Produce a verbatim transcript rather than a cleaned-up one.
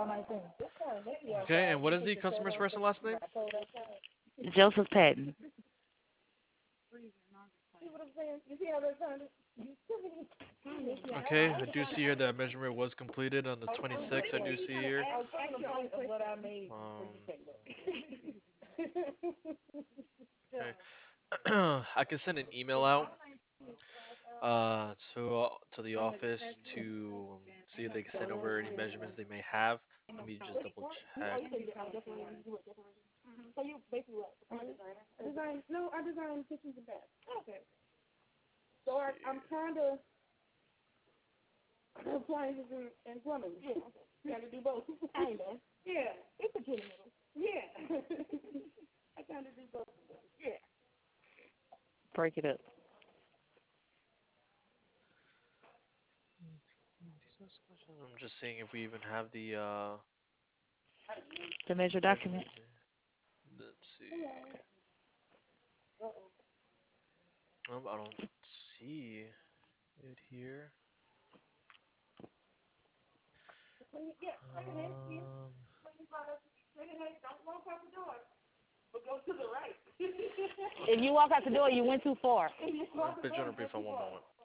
Okay, and what is the customer's first and last name? Joseph Patton. Okay, I do see here that measurement was completed on the twenty-sixth. I do see here. Um, okay. I can send an email out uh to uh, to the office to um, see if they can send over any measurements they may have. Let me just double check. Design? No, I design kitchens and baths. Okay. So Let's I, see. I'm kind of appliances and, and plumbing. Yeah. Got to do both. Kind of. Yeah. It's a kid. Yeah. I kind of do both. Yeah. Break it up. I'm just seeing if we even have the uh The measure document. measurement. Let's see. Um, I don't see it here. Yeah. Um, Don't walk out the door, but go to the right. If you walk out the door, you went too far. I'll put you on a brief on one moment.